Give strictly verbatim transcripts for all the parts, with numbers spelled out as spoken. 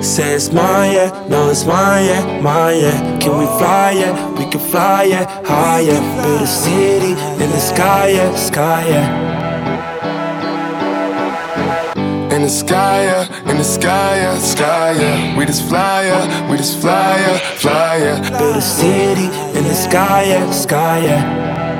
Say it's mine, yeah, no it's mine, yeah, mine, yeah. Can we fly, yeah, we can fly, yeah, higher. Build a city in the sky, yeah, sky, yeah. In the sky, yeah, in the sky, yeah, sky, yeah. We just fly, yeah, we just fly, yeah, fly, yeah. Build a city in the sky, yeah, sky, yeah.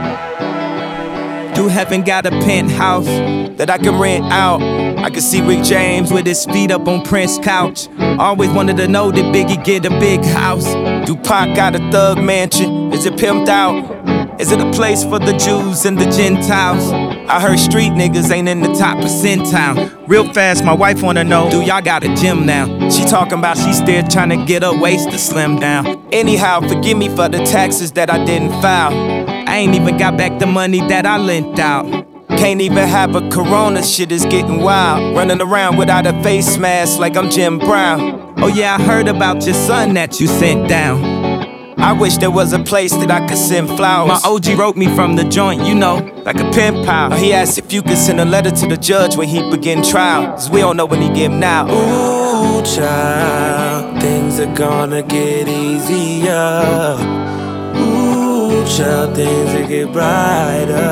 Do heaven got a penthouse that I can rent out? I can see Rick James with his feet up on Prince's couch. Always wanted to know, did Biggie get a big house? Do Pac got a thug mansion? Is it pimped out? Is it a place for the Jews and the Gentiles? I heard street niggas ain't in the top percentile. Real fast, my wife wanna know, do y'all got a gym now? She talking about she still trying to get her waist to slim down. Anyhow, forgive me for the taxes that I didn't file. I ain't even got back the money that I lent out. Can't even have a Corona, shit is getting wild. Running around without a face mask like I'm Jim Brown. Oh yeah, I heard about your son that you sent down. I wish there was a place that I could send flowers. My O G wrote me from the joint, you know, like a pen pal. He asked if you could send a letter to the judge when he begin trial, cause we don't know when he give him now. Ooh, child, things are gonna get easier. Ooh, child, things will get brighter.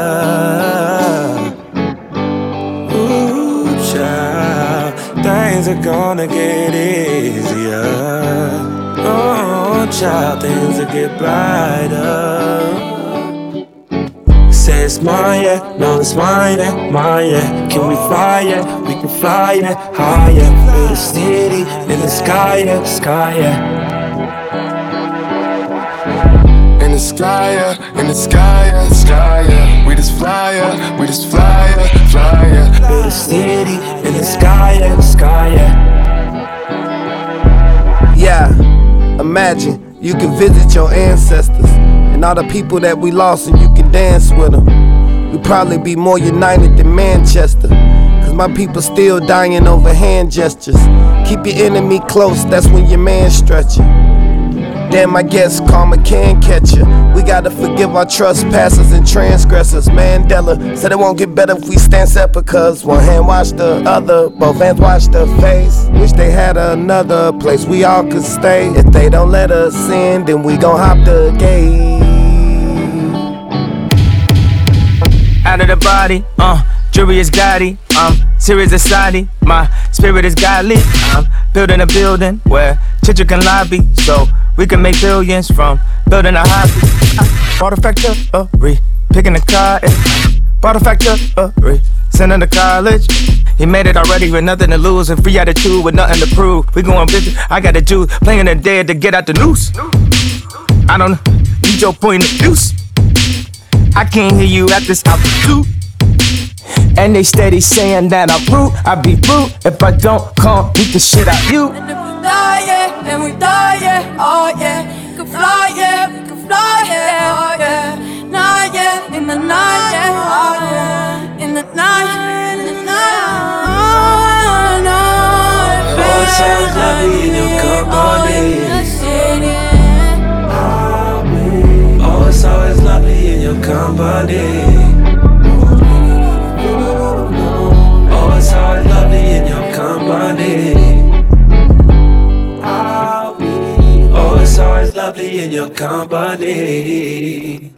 Ooh, child, things are gonna get easier. Oh, child, things will get brighter. Say it's mine, yeah, no it's mine, yeah, mine, yeah. Can we fly, yeah, we can fly, yeah, higher. Build a city in the sky, yeah, sky, yeah. In the sky, yeah, in the sky, yeah, sky, yeah. We just fly, yeah, we just fly, yeah, fly, yeah. Build a city in the sky, yeah, sky, yeah. Yeah, imagine you can visit your ancestors and all the people that we lost, and you can dance with them. We'd probably be more united than Manchester, cause my people still dying over hand gestures. Keep your enemy close, that's when your man stretching. Damn, I guess karma can catch you. We gotta forgive our trespassers and transgressors. Mandela said it won't get better if we stand separate, cause one hand wash the other, both hands wash the face. Wish they had another place we all could stay. If they don't let us in, then we gon' hop the gate. Out of the body, uh, jury is Gotti, um, serious society, my spirit is godly. I'm building a building where children can lobby, so we can make billions from building a hobby. Bought a factory, picking a car, bought a factory, sending to college. He made it already with nothing to lose and free attitude with nothing to prove. We going busy, I got a Jew playing the dead to get out the noose. I don't need your point of view. I can't hear you at this altitude. And they steady saying that I'm rude. I be rude if I don't come beat the shit out you. And if we die, yeah, and we die, yeah, oh yeah. We can fly, yeah, we can fly, yeah, oh yeah. Night, yeah, in the night, yeah, oh yeah. In the night, in the night, oh no. Oh, it sounds lovely in your company. Oh, it's always lovely in your company. Oh, it's always lovely in your company. Oh, it's always lovely in your company.